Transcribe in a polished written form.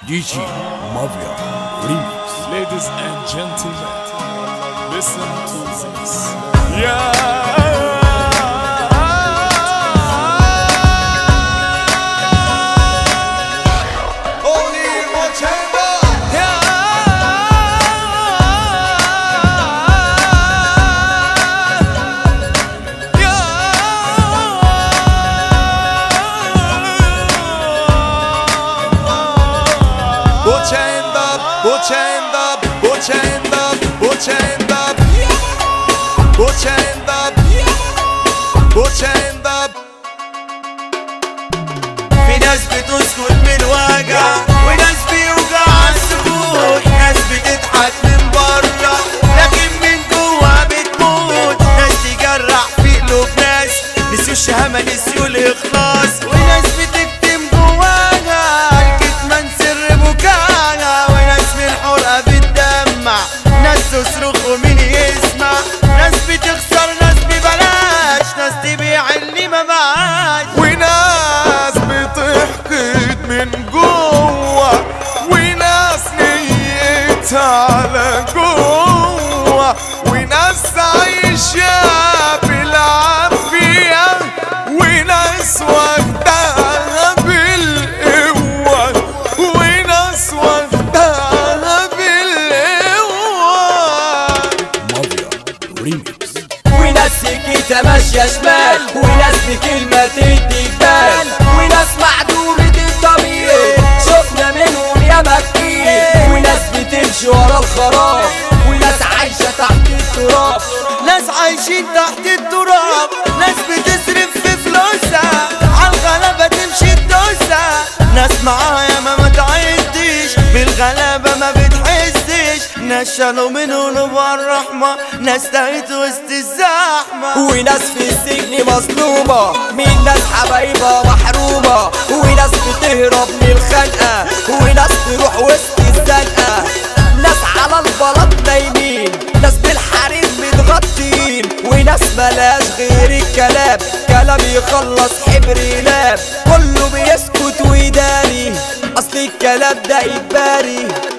DJ Mafia Remix. Ladies and gentlemen, listen to this. Yeah. في ناس بتسكت من وجع وناس بيوجع السكوت، ناس بتضحك من بره لكن من جوا بتموت، ناس تجرح في قلوب ناس نسيوا الشهامة نسيوا الإخلاص، وناس بتكتم جواها الكتمان سر بكاها، وناس من حرقة بتدمع، ناس تصرخ ومين يسمع، ناس بتخسر ناس ببلاش، ناس تبيع اللي ما معاش، وناس بتحقد من جوه، وناس نيتها على جوه، وناس عايشة بالعافية، وناس واخداها بالقوة، وناس واخداها بالقوة. Mafia Remix. وناس سكيتة ماشية شمال، وناس بكلمة تدي جبال، وناس معدومة الضمير شفنا منهم ياما كتير، وناس بتمشي ورا الخراب، وناس عايشة تحت التراب، ناس عايشين تحت التراب، ناس بتصرف في فلوسها عالغلابة تمشي تدوسها، ناس معاها ياما ما تعديش بالغلابة ما بتحسش، ناس شالوا من قلوب الرحمة، ناس تاهت وسط الزحمة، وناس في السجن مظلومة من ناس حبايبها محرومة، وناس بتهرب من الخنقة، وناس تروح وسط الزنقة، ناس على البلاط نايمين، ناس بالحريم متغطين، وناس ملاش غير الكلام، كلام يخلص حبر لاب، كله بيسكت ويداري، اصل الكلام ده إجباري.